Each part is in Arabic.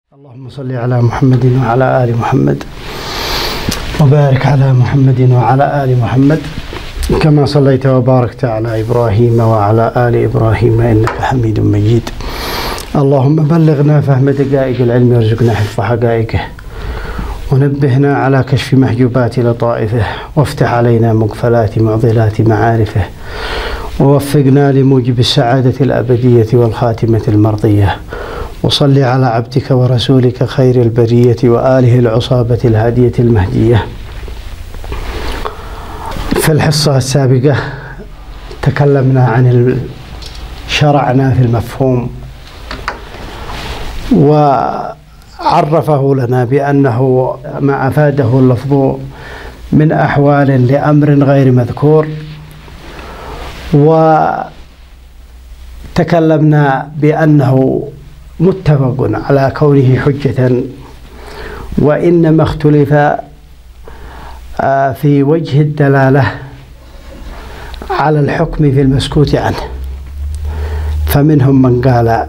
اللهم صل على محمد وعلى آل محمد وبارك على محمد وعلى آل محمد كما صليت وباركت على إبراهيم وعلى آل إبراهيم إنك حميد مجيد. اللهم بلغنا فهم دقائق العلم وارزقنا حفظ حقائقه ونبهنا على كشف محجوبات لطائفه وافتح علينا مقفلات معضلات معارفه ووفقنا لموجب السعادة الأبدية والخاتمة المرضية. وصل على عبدك ورسولك خير البرية وآله العصابة الهادية المهدية. في الحصة السابقة تكلمنا عن شرعنا في المفهوم وعرفه لنا بأنه ما أفاده اللفظ من أحوال لأمر غير مذكور، وتكلمنا بأنه متفق على كونه حجة، وإنما اختلف في وجه الدلالة على الحكم في المسكوت عنه. فمنهم من قال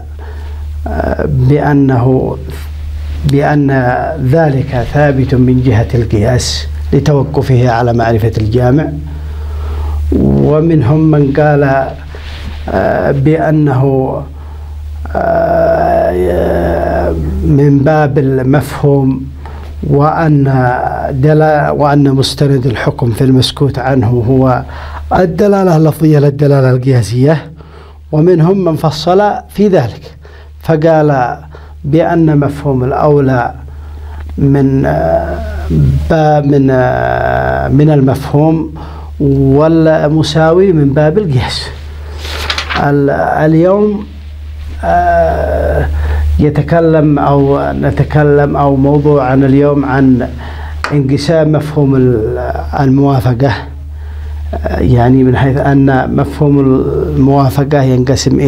بأن ذلك ثابت من جهة القياس لتوقفه على معرفة الجامع، ومنهم من قال بأنه من باب المفهوم وأن مستند الحكم في المسكوت عنه هو الدلالة اللفظية للدلالة القياسية. ومنهم من فصل في ذلك فقال بأن مفهوم الأولى من المفهوم والمساوي من باب القياس. اليوم نتكلم موضوعنا اليوم عن انقسام مفهوم الموافقة، يعني من حيث أن مفهوم الموافقة ينقسم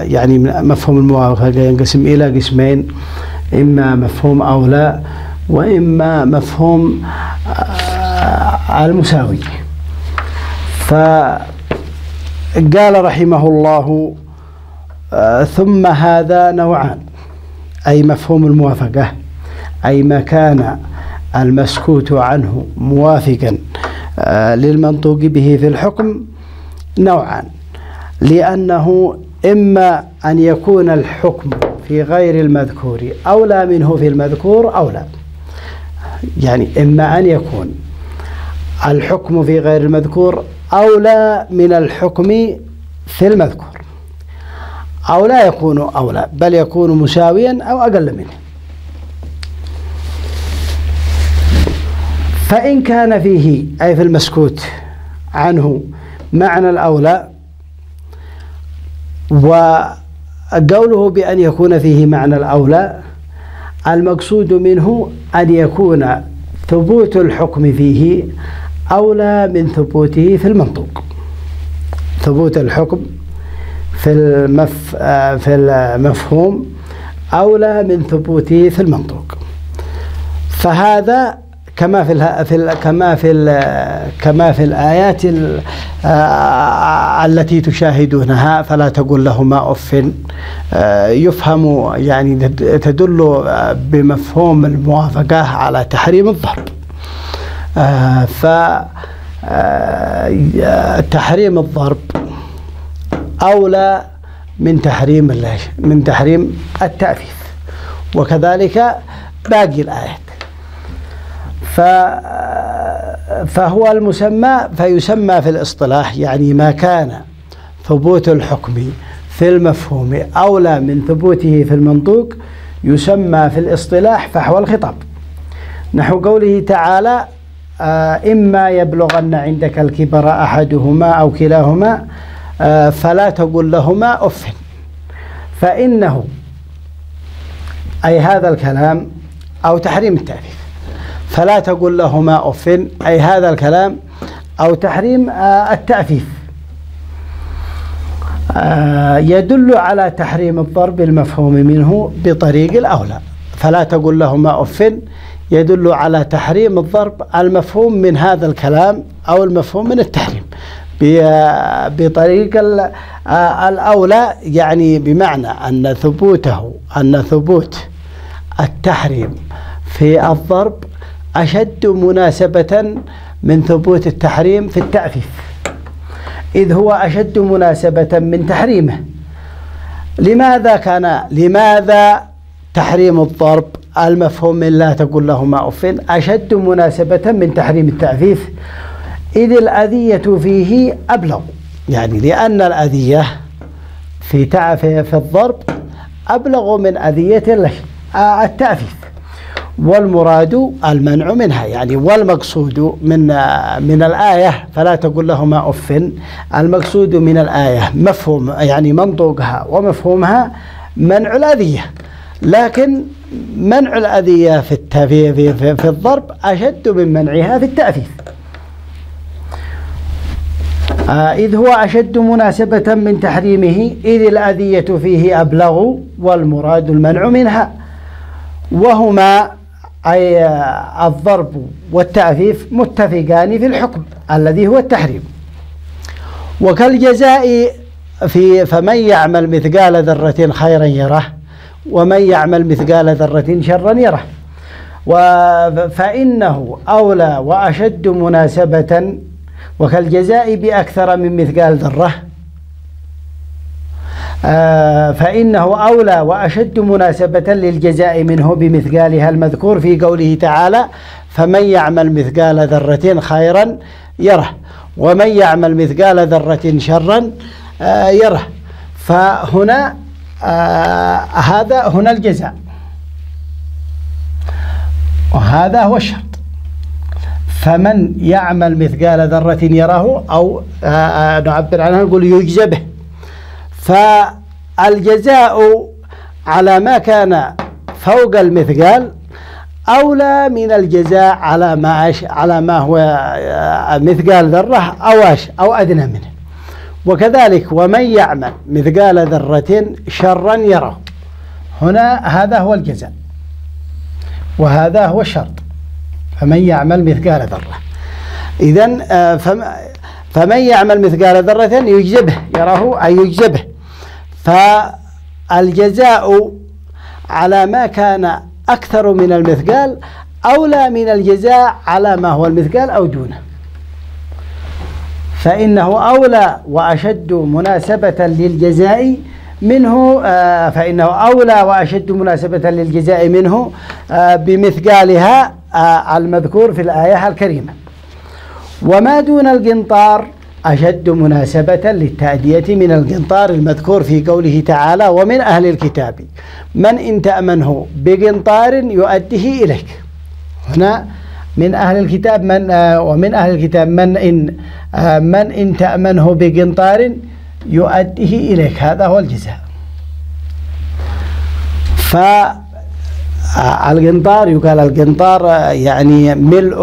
إلى قسمين، إما مفهوم أولى وإما مفهوم المساوي. فقال رحمه الله: ثم هذا نوعان، أي مفهوم الموافقة أي ما كان المسكوت عنه موافقا للمنطوق به في الحكم نوعان، لأنه إما أن يكون الحكم في غير المذكور أولى منه في المذكور أو لا، يعني إما أن يكون الحكم في غير المذكور أولى من الحكم في المذكور، أو لا يكون أولى بل يكون مساويا أو أقل منه. فإن كان فيه أي في المسكوت عنه معنى الأولى، وقوله بأن يكون فيه معنى الأولى المقصود منه أن يكون ثبوت الحكم فيه أولى من ثبوته في المنطوق. ثبوت الحكم في المفهوم أولى من ثبوته في المنطوق. فهذا كما في الآيات التي تشاهدونها: فلا تقل لهما أف، يفهم يعني تدل بمفهوم الموافقة على تحريم الضرب. فتحريم الضرب أولى من تحريم التأفيف، وكذلك باقي الآيات. فهو فيسمى في الاصطلاح، يعني ما كان ثبوت الحكم في المفهوم أولى من ثبوته في المنطوق يسمى في الاصطلاح فحوى الخطاب، نحو قوله تعالى: إما يبلغن عندك الكبر أحدهما أو كلاهما فلا تقل لهما أف. فإنه أي هذا الكلام أو تحريم التأفيف. فلا تقل لهما أف أي هذا الكلام أو تحريم التأفيف يدل على تحريم الضرب المفهوم منه بطريق الأولى. فلا تقل لهما أف يدل على تحريم الضرب المفهوم من هذا الكلام أو المفهوم من التحريم بطريق الأولى، يعني بمعنى أن ثبوت التحريم في الضرب أشد مناسبة من ثبوت التحريم في التأفيف، إذ هو أشد مناسبة من تحريمه. لماذا تحريم الضرب المفهوم من لا تقول لهما أف أشد مناسبة من تحريم التأفيف؟ إذ الأذية فيه أبلغ، يعني لأن الأذية في الضرب أبلغ من أذية التأفيف، والمراد المنع منها، يعني والمقصود من الآية فلا تقول لهما أف، المقصود من الآية مفهوم يعني منطوقها ومفهومها منع الأذية، لكن منع الأذية في الضرب أشد من منعها في التأفيف، إذ هو أشد مناسبة من تحريمه، إذ الأذية فيه أبلغ والمراد المنع منها، وهما أي الضرب والتأفيف متفقان في الحكم الذي هو التحريم. وكالجزاء فمن يعمل مثقال ذرة خيرا يره ومن يعمل مثقال ذرة شرا يره، فإنه أولى وأشد مناسبة، وكالجزاء بأكثر من مثقال ذرة، فإنه أولى وأشد مناسبة للجزاء منه بمثقالها المذكور في قوله تعالى فمن يعمل مثقال ذرة خيرا يره ومن يعمل مثقال ذرة شرا يره. فهنا هنا الجزاء، وهذا هو الشرط، فمن يعمل مثقال ذرة يره، أو نعبر عنها نقول يجزى به. فالجزاء على ما كان فوق المثقال أولى من الجزاء على ما هو مثقال ذرة أو أدنى منه. وكذلك ومن يعمل مثقال ذرة شرا يره، هنا هذا هو الجزاء وهذا هو الشرط، فمن يعمل مثقال ذرة. إذن فمن يعمل مثقال ذرة يجزى به، يره أي يجزى به. فالجزاء على ما كان أكثر من المثقال أولى من الجزاء على ما هو المثقال أو دونه، فإنه أولى وأشد مناسبة للجزاء منه، فإنه أولى وأشد مناسبة للجزاء منه بمثقالها المذكور في الآية الكريمة. وما دون القنطار أشد مناسبة للتأدية من القنطار المذكور في قوله تعالى ومن أهل الكتاب من إن تأمنه بقنطار يؤديه إليك. هنا من أهل الكتاب ومن أهل الكتاب من إن تأمنه بقنطار يؤديه إليك، هذا هو الجزاء. فالقنطار يقال القنطار يعني ملء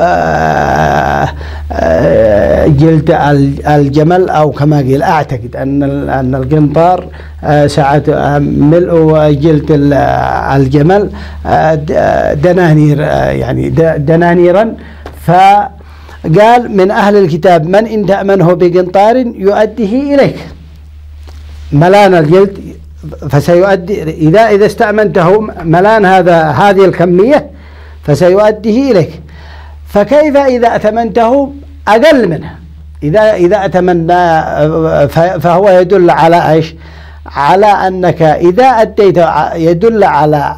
جلد الجمل، أو كما قيل أعتقد أن القنطار ساعة ملء جلد الجمل دنانير، يعني دنانيرا. فقال من أهل الكتاب من إن تأمنه بقنطار يؤديه إليك، ملان الجلد فسيؤدي، إذا استأمنته ملان هذه الكمية فسيؤديه إليك. فكيف إذا أتمنته أقل منها؟ إذا أتمنى فهو يدل على إيش؟ على أنك إذا أديت يدل على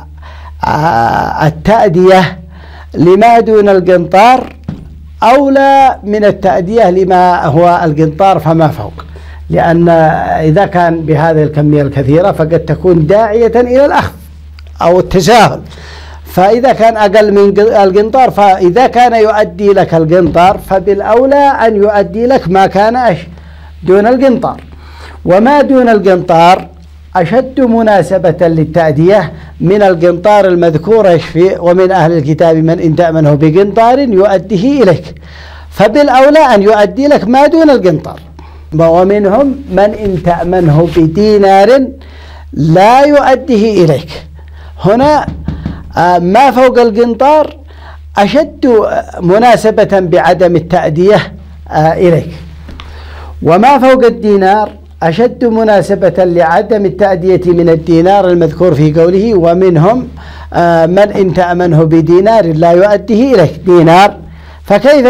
التأدية لما دون القنطار أولى من التأدية لما هو القنطار فما فوق، لأن إذا كان بهذه الكمية الكثيرة فقد تكون داعية إلى الأخذ أو التساهل. فإذا كان أقل من القنطار، فإذا كان يؤدي لك القنطار فبالأولى أن يؤدي لك ما كان دون القنطار. وما دون القنطار أشد مناسبة للتأدية من القنطار المذكور فيه ومن أهل الكتاب من إن تأمنه بقنطار يؤديه إليك، فبالأولى أن يؤدي لك ما دون القنطار. ومنهم من إن تأمنه بدينار لا يؤديه إليك. هنا ما فوق القنطار أشد مناسبة بعدم التأدية إليك، وما فوق الدينار أشد مناسبة لعدم التأدية من الدينار المذكور في قوله ومنهم من إن تأمنه بدينار لا يؤديه إليك دينار، فكيف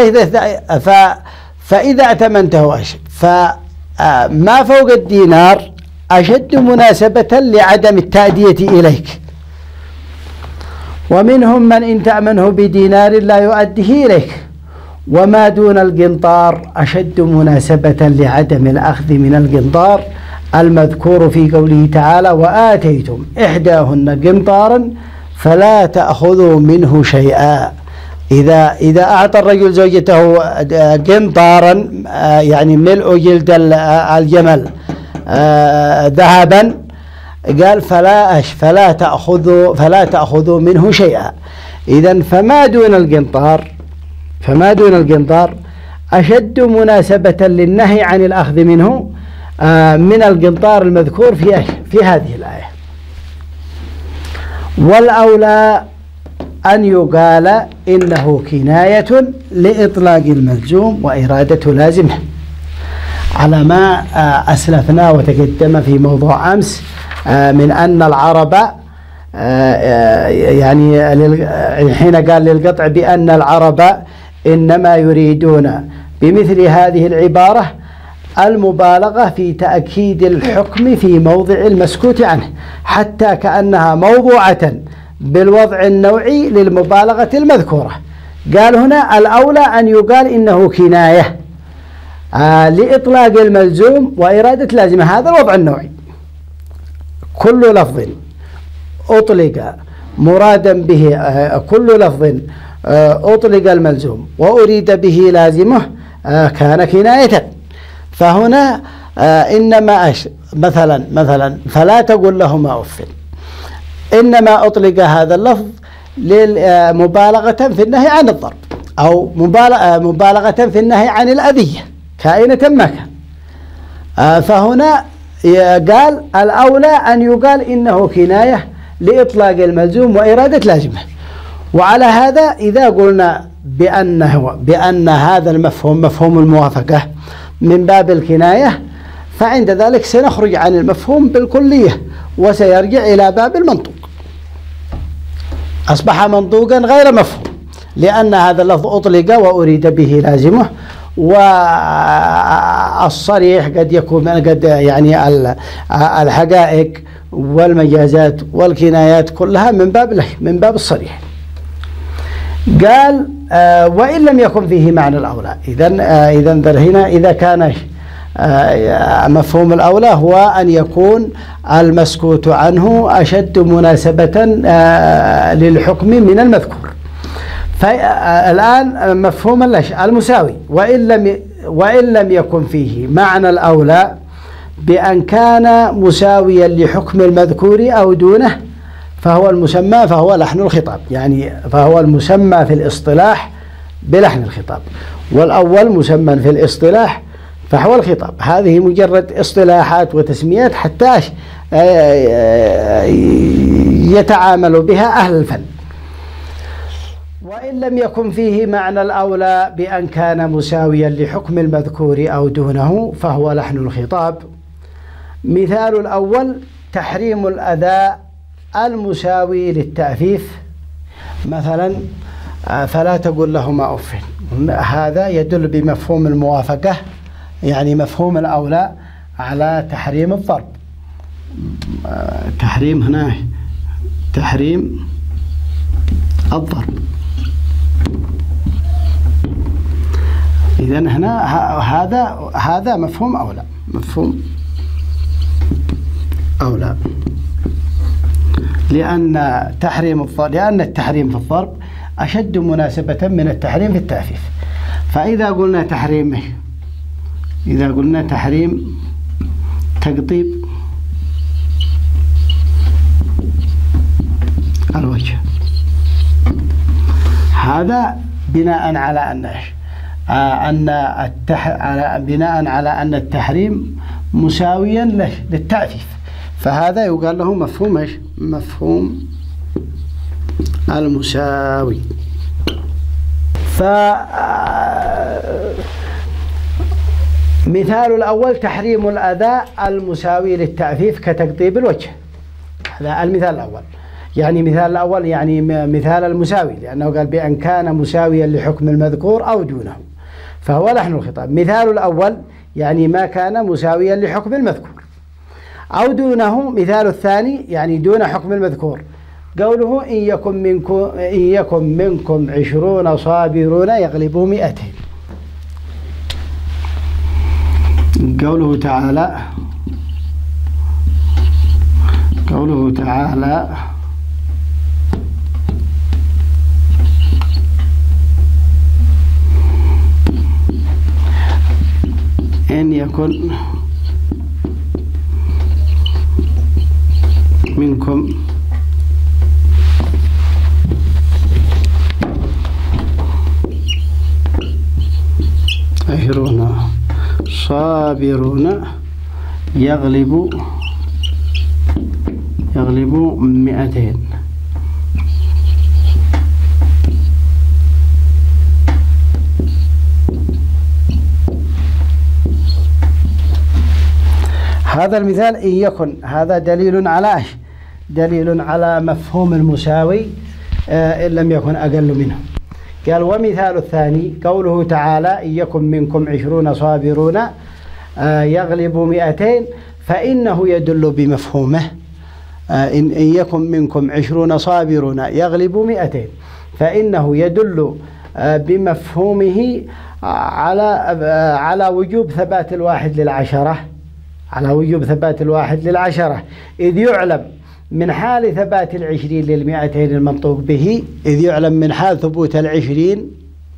فإذا ائتمنته فما فوق الدينار أشد مناسبة لعدم التأدية إليك. ومنهم من إن تأمنه بدينار لا يؤديه إليك، وما دون القنطار أشد مناسبة لعدم الأخذ من القنطار المذكور في قوله تعالى: وآتيتم إحداهن قنطارا فلا تأخذوا منه شيئا. إذا أعطى الرجل زوجته قنطارا يعني ملء جلد الجمل ذهبا، قال فلا تأخذوا منه شيئا. إذن فما دون القنطار أشد مناسبة للنهي عن الأخذ منه من القنطار المذكور في هذه الآية. والأولى أن يقال إنه كناية لإطلاق الملزوم وإرادة لازمه، على ما أسلفنا وتقدم في موضوع أمس من أن العرب يعني حين قال للقطع بأن العرب إنما يريدون بمثل هذه العبارة المبالغة في تأكيد الحكم في موضع المسكوت عنه، حتى كأنها موضوعة بالوضع النوعي للمبالغة المذكورة. قال هنا الأولى أن يقال إنه كناية لإطلاق الملزوم وإرادة لازمة، هذا الوضع النوعي. كل لفظ أطلق مرادا به كل لفظ أطلق الملزوم وأريد به لازمه كان كناية. فهنا إنما مثلا فلا تقل لهما أف، إنما أطلق هذا اللفظ للمبالغة في النهي عن الضرب، أو مبالغة في النهي عن الأذية كائنة ما كان. فهنا قال الأولى أن يقال إنه كناية لإطلاق الملزوم وإرادة لازمه. وعلى هذا إذا قلنا بأن هذا المفهوم مفهوم الموافقة من باب الكناية، فعند ذلك سنخرج عن المفهوم بالكلية وسيرجع إلى باب المنطوق، أصبح منطوقا غير مفهوم، لأن هذا اللفظ أطلق وأريد به لازمه. والصريح قد يكون يعني الحقائق والمجازات والكنايات كلها من باب الصريح. قال وإن لم يكن فيه معنى الأولى. إذن هنا إذا كان مفهوم الأولى هو أن يكون المسكوت عنه أشد مناسبة للحكم من المذكور. فالآن مفهوم المساوي وإن لم يكن فيه معنى الأولى بأن كان مساويا لحكم المذكور أو دونه فهو لحن الخطاب، يعني فهو المسمى في الاصطلاح بلحن الخطاب، والأول مسمى في الاصطلاح فهو الخطاب. هذه مجرد اصطلاحات وتسميات حتى يتعامل بها أهل الفن. وإن لم يكن فيه معنى الأولى بأن كان مساويا لحكم المذكور أو دونه فهو لحن الخطاب. مثال الأول تحريم الأذى المساوي للتأفيف، مثلا فلا تقل لهما أف، هذا يدل بمفهوم الموافقة يعني مفهوم الأولى على تحريم الضرب. تحريم هنا تحريم الضرب. إذن هنا هذا مفهوم أولى، مفهوم أولى، لأن التحريم في الضرب أشد مناسبة من التحريم في التأفيف. فإذا قلنا تحريم تقطيب الوجه، هذا بناء على أن التحريم مساويا للتأفيف، فهذا يقال له مفهوم المساوي. مثال الأول تحريم الأذى المساوي للتأفيف كتقطيب الوجه، هذا المثال الأول. يعني مثال الأول يعني مثال المساوي، لأنه قال بأن كان مساويا لحكم المذكور أو دونه، فهو لحن الخطاب. مثال الأول يعني ما كان مساويا لحكم المذكور أو دونه. مثال الثاني يعني دون حكم المذكور، قوله إن يكن منكم 20 صابرون يغلبوا 200. قوله تعالى إن يكن منكم 20 صابرون يغلبوا 200. هذا المثال إن يكن، هذا دليل على دليل على مفهوم المساوي إن لم يكن أقل منه. قال ومثال الثاني قوله تعالى إن يكن منكم 20 صابرون يغلبوا 200، فإنه يدل بمفهومه. إن يكن منكم 20 صابرون يغلبوا 200، فإنه يدل بمفهومه على وجوب ثبات الواحد للعشرة، إذ يعلم من حال ثبات 20 لل200 المنطوق به، إذ يعلم من حال ثبوت 20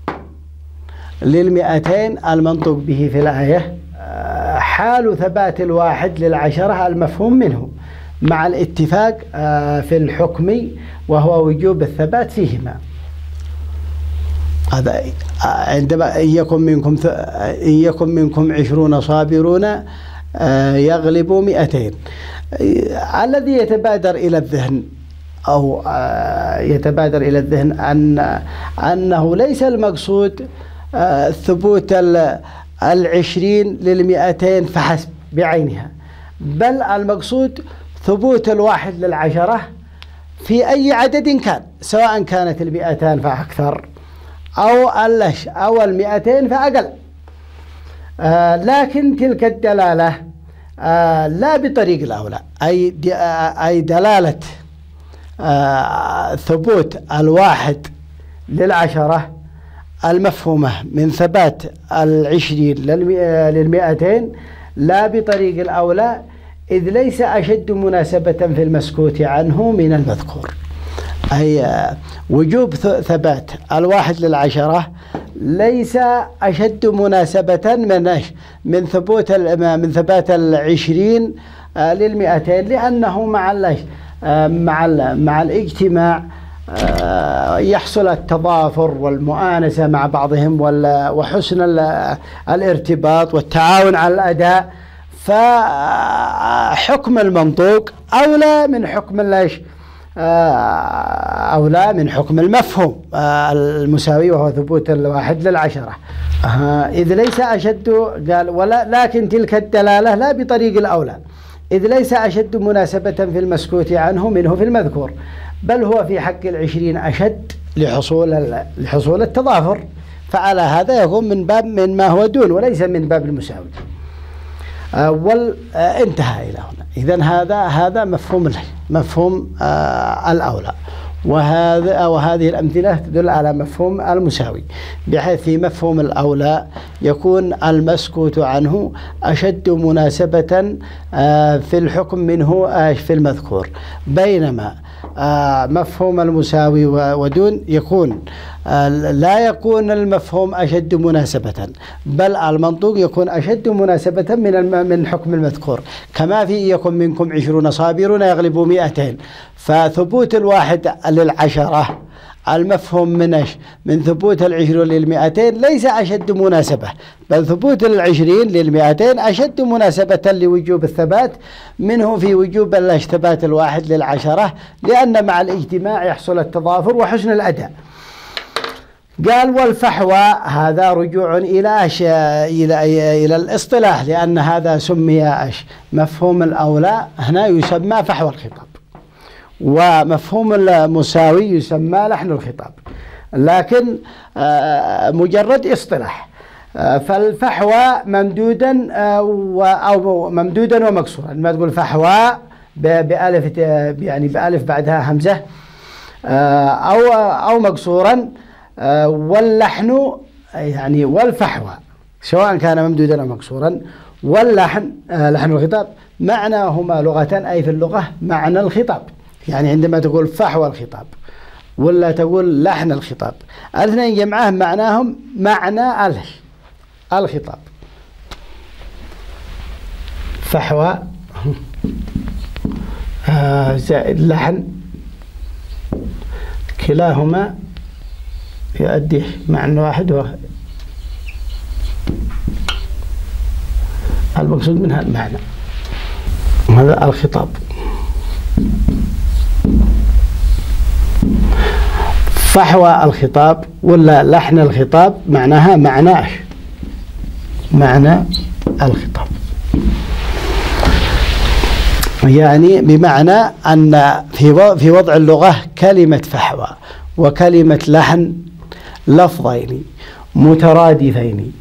لل200 المنطوق به في الآية حال ثبات الواحد للعشرة المفهوم منه مع الاتفاق في الحكم وهو وجوب الثبات فيهما. هذا عندما إن يكن منكم 20 صابرون يغلبوا 200. الذي يتبادر إلى الذهن أنه ليس المقصود ثبوت 20 لل200 فحسب بعينها، بل المقصود ثبوت الواحد للعشرة في أي عدد كان، سواء كانت 200 فأكثر أو 200 فأقل. لكن تلك الدلالة لا بطريق الأولى، أي دلالة ثبوت الواحد للعشرة المفهومة من ثبات 20 لل200 لا بطريق الأولى، إذ ليس أشد مناسبة في المسكوت عنه من المذكور. أي وجوب ثبات الواحد للعشرة ليس أشد مناسبة من ثبات 20 لل200، لأنه مع الاجتماع يحصل التضافر والمؤانسة مع بعضهم وحسن الارتباط والتعاون على الأداء، فحكم المنطوق أولى من حكم المفهوم المساوي وهو ثبوت الواحد للعشرة. إذ ليس أشد، قال لكن تلك الدلالة لا بطريق الأولى، إذ ليس أشد مناسبة في المسكوت عنه منه في المذكور، بل هو في حق 20 أشد لحصول التضافر، فعلى هذا يكون من ما هو دون وليس من باب المساوي. انتهى إلى هنا. إذن هذا مفهوم الأولى، وهذه الأمثلة تدل على مفهوم المساوي، بحيث في مفهوم الأولى يكون المسكوت عنه أشد مناسبة في الحكم منه في المذكور، بينما مفهوم المساوي ودون لا يكون المفهوم أشد مناسبة، بل المنطوق يكون أشد مناسبة من حكم المذكور، كما في يكن منكم 20 صابرون يغلبوا 200، فثبوت الواحد للعشرة المفهوم من ثبوت 20 لل200 ليس أشد مناسبة، بل ثبوت 20 لل200 أشد مناسبة لوجوب الثبات منه في وجوب الثبات الواحد للعشرة، لأن مع الاجتماع يحصل التضافر وحسن الأداء. قال والفحوى هذا رجوع إلى الاصطلاح، لأن هذا سمي مفهوم الأولى هنا يسمى فحوى الخطاب، ومفهوم المساوي يسمى لحن الخطاب، لكن مجرد اصطلاح. فالفحوى ممدودا أو ممدودا ومكسورا، ما تقول فحوى بألف يعني بألف بعدها همزة، أو مكسورا. واللحن يعني والفحوى سواء كان ممدودا أو مكسورا، واللحن لحن الخطاب معناهما لغة أي في اللغة معنى الخطاب. يعني عندما تقول فحوى الخطاب ولا تقول لحن الخطاب، الاثنين جمعه معناهم معنى الخطاب. فحوى زائد لحن كلاهما يؤدي معنى واحد، وهو المقصود منها المعنى، هذا الخطاب. فحوى الخطاب ولا لحن الخطاب معناها معنى الخطاب، يعني بمعنى أن في وضع اللغة كلمة فحوى وكلمة لحن لفظين مترادفين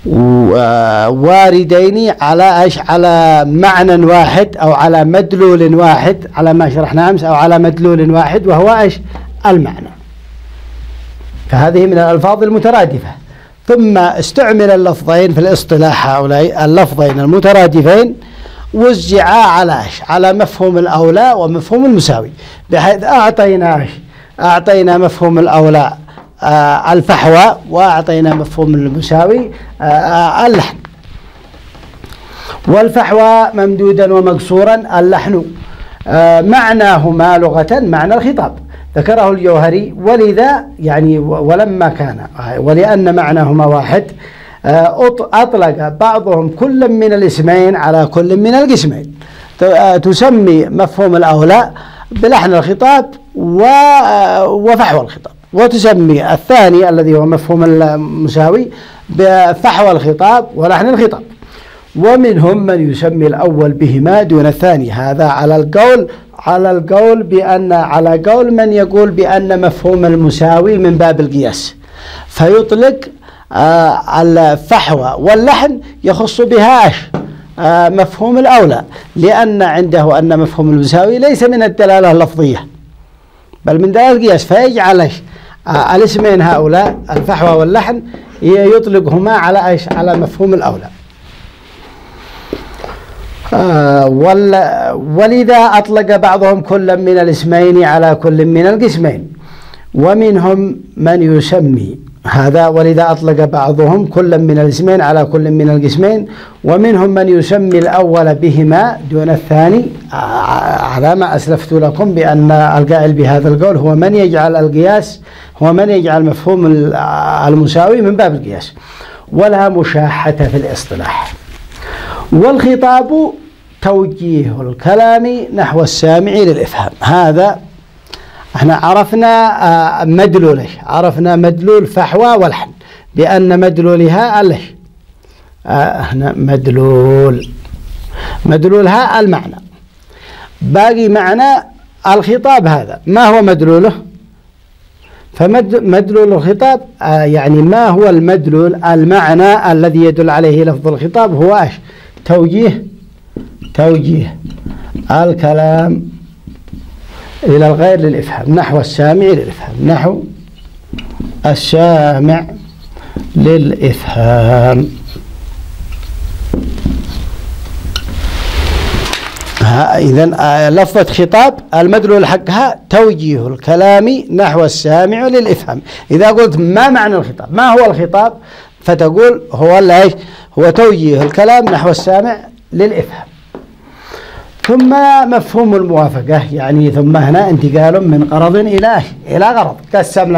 واردين على معنى واحد أو على مدلول واحد، على ما شرحنا أمس، أو على مدلول واحد وهو المعنى. فهذه من الألفاظ المترادفة. ثم استعمل اللفظين في الاصطلاح، هؤلاء اللفظين المترادفين وزعا على مفهوم الأولى ومفهوم المساوي، بحيث أعطينا مفهوم الأولى الفحوى، وأعطينا مفهوم المساوي اللحن. والفحوى ممدودا ومكسورا، اللحن معناهما لغة معنى الخطاب، ذكره الجوهري. ولذا يعني ولأن معناهما واحد أطلق بعضهم كل من الاسمين على كل من القسمين. تسمي مفهوم الأولى بلحن الخطاب وفحوى الخطاب، وتسمي الثاني الذي هو مفهوم المساوي بفحوى الخطاب ولحن الخطاب. ومنهم من يسمي الأول بهما دون الثاني، هذا على قول من يقول بأن مفهوم المساوي من باب القياس، فيطلق الفحوى واللحن يخص بها مفهوم الأولى، لأن عنده أن مفهوم المساوي ليس من الدلالة اللفظية بل من دلالة القياس، فيجعل الاسمين هؤلاء الفحوى واللحن يطلقهما على مفهوم الأولى. ولذا أطلق بعضهم كل من الاسمين على كل من القسمين. ومنهم من يسمي هذا، ولذا أطلق بعضهم كل من الاسمين على كل من القسمين. ومنهم من يسمي الأول بهما دون الثاني، على ما أسلفت لكم بأن القائل بهذا القول هو من يجعل القياس، هو من يجعل مفهوم المساوي من باب القياس، ولا مشاحة في الاصطلاح. والخطاب توجيه الكلام نحو السامع للإفهام. هذا احنا عرفنا مدلوله، عرفنا مدلول فحوى واللحن بأن مدلولها هنا مدلولها المعنى. باقي معنى الخطاب هذا ما هو مدلوله؟ فمدلول الخطاب يعني ما هو المدلول المعنى الذي يدل عليه لفظ الخطاب؟ هو توجيه الكلام إلى الغير للإفهام، نحو السامع للإفهام، نحو السامع للإفهام. إذن لفظة خطاب المدلول حقها توجيه الكلام نحو السامع للإفهام. إذا قلت ما معنى الخطاب، ما هو الخطاب، فتقول هو توجيه الكلام نحو السامع للإفهام. ثم مفهوم الموافقة، يعني ثم هنا انتقال من غرض إلى غرض. قسم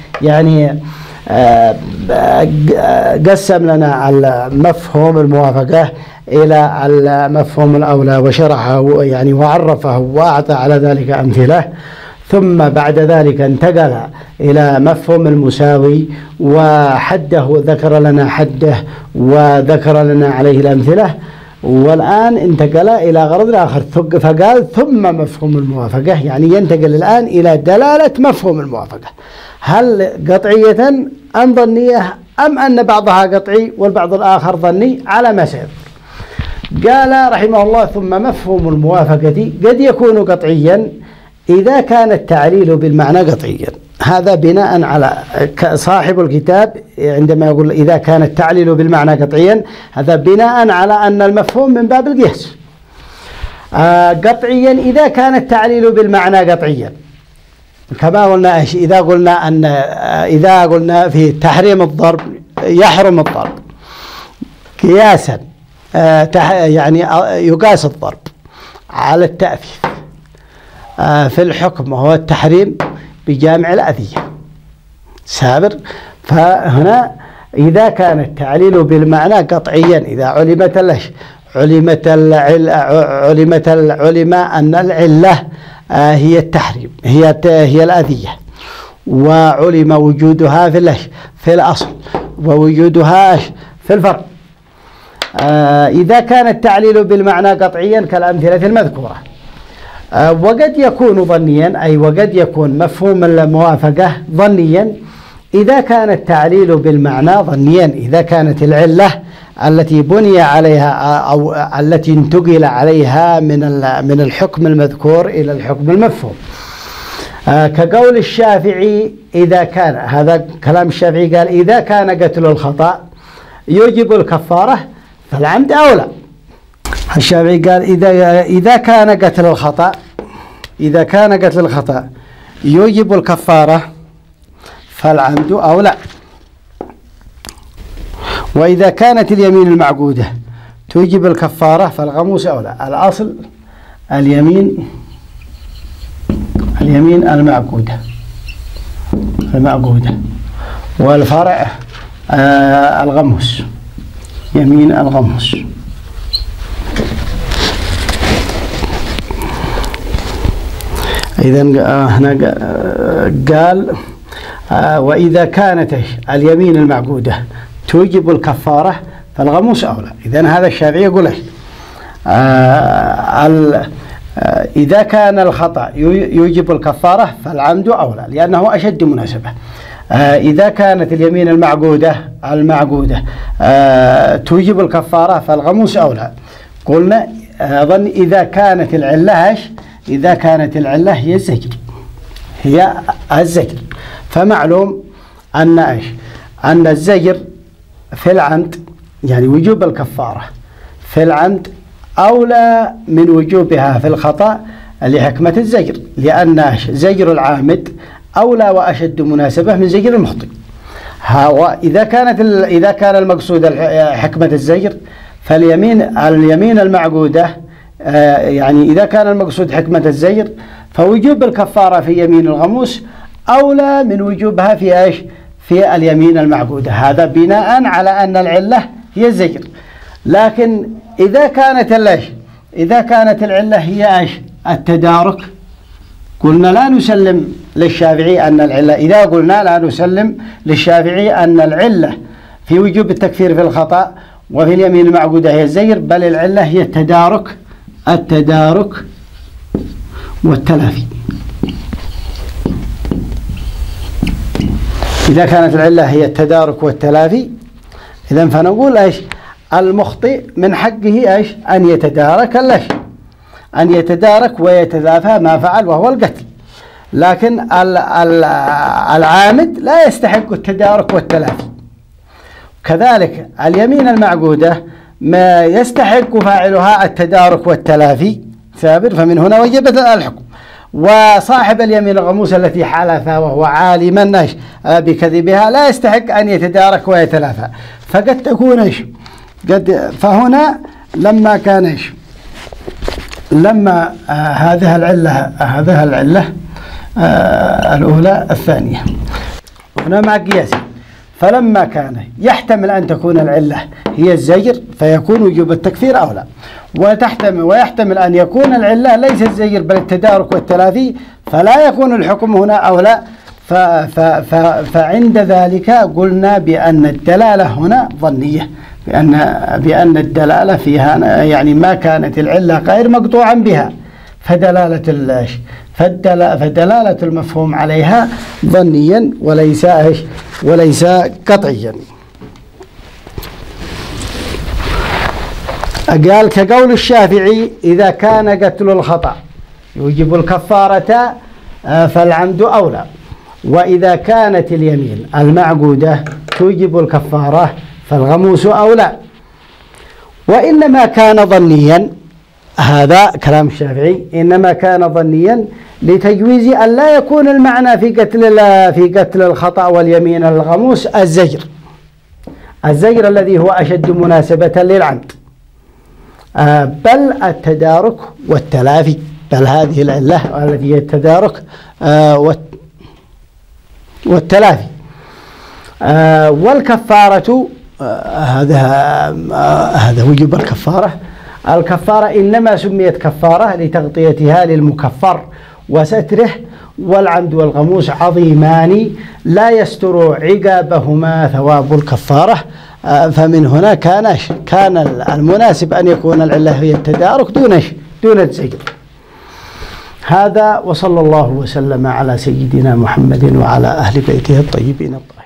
لنا مفهوم الموافقة إلى المفهوم الأولى وشرحه يعني وعرفه وأعطى على ذلك أمثلة. ثم بعد ذلك انتقل إلى مفهوم المساوي وحده، ذكر لنا حده وذكر لنا عليه الأمثلة. والآن انتقل إلى غرض آخر، فقال ثم مفهوم الموافقة، يعني ينتقل الآن إلى دلالة مفهوم الموافقة، هل قطعية أم ظنية أم أن بعضها قطعي والبعض الآخر ظني على ما سيذكر. قال رحمه الله: ثم مفهوم الموافقة قد يكون قطعيا إذا كان التعليل بالمعنى قطعيا. هذا بناء على صاحب الكتاب عندما يقول إذا كان التعليل بالمعنى قطعيا، هذا بناء على أن المفهوم من باب القياس. قطعيا إذا كان التعليل بالمعنى قطعيا، كما قلنا إذا قلنا في تحريم الضرب يحرم الضرب قياسا، يعني يقاس الضرب على التأفيف في الحكم وهو التحريم بجامع الأذية سابر. فهنا إذا كان التعليل بالمعنى قطعيا، إذا علم أن العلة هي التحريم، هي الأذية، وعلم وجودها في الأصل ووجودها في الفرع. إذا كان التعليل بالمعنى قطعيا كالأمثلة المذكورة. وقد يكون ظنيا، أي وقد يكون مفهوم الموافقة ظنيا إذا كان التعليل بالمعنى ظنيا، إذا كانت العلة التي بني عليها أو التي انتقل عليها من الحكم المذكور إلى الحكم المفهوم، كقول الشافعي إذا كان، هذا كلام الشافعي، قال إذا كان قتل الخطأ يوجب الكفارة فالعمد أولى. الشافعي قال إذا كان قتل الخطأ يوجب الكفارة فالعمد أولى. وإذا كانت اليمين المعقودة توجب الكفارة فالغموس أولى. الأصل اليمين المعقودة والفرع الغموس، يمين الغموس. إذن هنا قال وإذا كانت اليمين المعقودة توجب الكفارة فالغموس أولى. إذن هذا الشافعي يقول إذا كان الخطأ يوجب الكفارة فالعمد أولى لأنه أشد مناسبة. إذا كانت اليمين المعقودة توجب الكفارة فالغموس أولى. قلنا أظن إذا كانت العلة هي الزجر، فمعلوم أن الزجر في العمد، يعني وجوب الكفارة في العمد أولى من وجوبها في الخطأ لحكمة الزجر، لأن زجر العامد أولى وأشد مناسبة من زجر المخطئ. إذا كان المقصود حكمة الزجر فاليمين المعقودة، يعني إذا كان المقصود حكمة الزجر فوجوب الكفارة في يمين الغموس أولى من وجوبها في اليمين المعقودة. هذا بناء على أن العلة هي الزجر. لكن إذا كانت العلة هي التدارك، قلنا لا نسلم للشافعي أن العلة، إذا قلنا لا نسلم للشافعي أن العلة في وجوب التكفير في الخطأ وفي اليمين المعقودة هي الزجر، بل العلة هي التدارك والتلافي. إذا كانت العلة هي التدارك والتلافي، إذن فنقول المخطئ من حقه أن يتدارك ويتلافى ما فعل وهو القتل، لكن العامد لا يستحق التدارك والتلافي. كذلك اليمين المعقودة ما يستحق فاعلها التدارك والتلافي ثابت، فمن هنا وجبت الحكم. وصاحب اليمين الغموس التي حلف وهو عالما بكذبها لا يستحق أن يتدارك ويتلافى، فقد تكون فهنا لما هذه العلة الأولى الثانية هنا مع قياس، فلما كان يحتمل أن تكون العلة هي الزجر فيكون وجوب التكفير أولى، ويحتمل أن يكون العلة ليس الزجر بل التدارك والتلافي، فلا يكون الحكم هنا أولى. فعند ذلك قلنا بأن الدلالة هنا ظنية، بأن الدلالة فيها يعني ما كانت العلة غير مقطوعا بها، فدلالة المفهوم عليها ظنيا وليس قطعيا. قال كقول الشافعي: إذا كان قتل الخطأ يوجب الكفارة فالعمد أولى، وإذا كانت اليمين المعقودة توجب الكفارة فالغموس أولى. وإنما كان ظنيا، هذا كلام الشافعي، إنما كان ظنيا لتجويز أن لا يكون المعنى في قتل الخطأ واليمين الغموس الزجر الذي هو أشد مناسبة للعمد، بل التدارك والتلافي، بل هذه العلة التي هي التدارك والتلافي. والكفارة هذا وجب الكفارة إنما سميت كفارة لتغطيتها للمكفر وستره، والعمد والغموس عظيمان لا يستر عقابهما ثواب الكفارة، فمن هنا كان المناسب أن يكون العلة هي التدارك دون الزجر. هذا، وصلى الله وسلم على سيدنا محمد وعلى أهل بيته الطيبين الطاهرين.